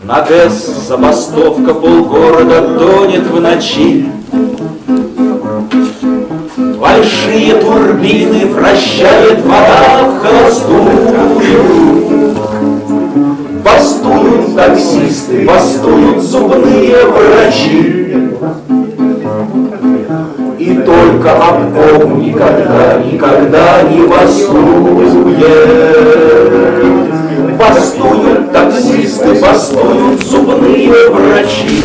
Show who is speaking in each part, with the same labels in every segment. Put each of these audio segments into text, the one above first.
Speaker 1: На ГЭС забастовка, полгорода тонет в ночи. Большие турбины вращает вода в холостую. Бастуют таксисты, бастуют зубные врачи. И только обком никогда не бастует. Бастуют таксисты, бастуют зубные врачи.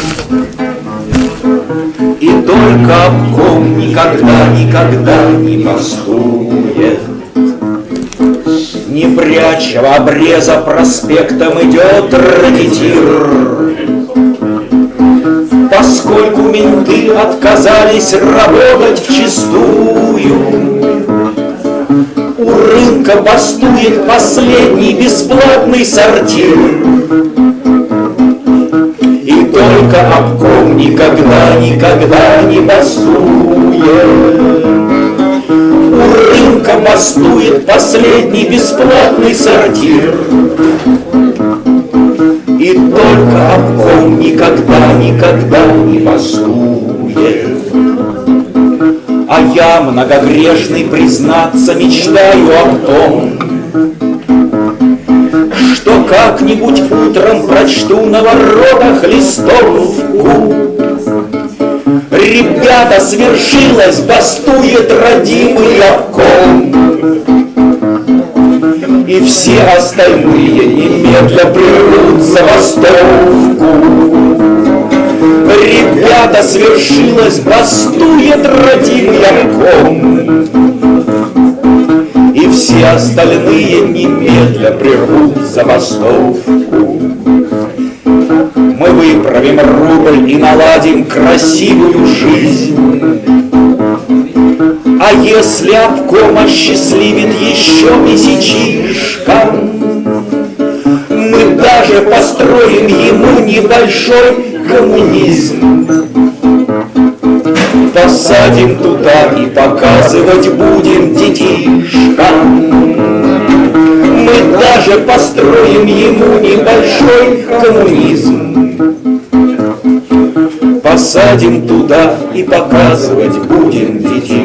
Speaker 1: И только обком никогда не бастует. Не пряча в обреза проспектом идет ракетир. Поскольку менты отказались работать вчистую, у рынка бастует последний бесплатный сортир. И только обком никогда не бастует. У рынка бастует последний бесплатный сортир. И только обком никогда не бастует. А я, многогрешный, признаться, мечтаю о том, что как-нибудь утром прочту на воротах листовку: ребята, свершилось, бастует родимый обком. И все остальные немедля прервут забастовку. Ребята, свершилось, бастует родимый обком. И все остальные немедля прервут забастовку. Мы выправим рубль и наладим красивую жизнь. А если обком осчастливит еще месячишко, мы даже построим ему небольшой коммунизм. Посадим туда и показывать будем детишкам. Мы даже построим ему небольшой коммунизм. Посадим туда и показывать будем детишкам.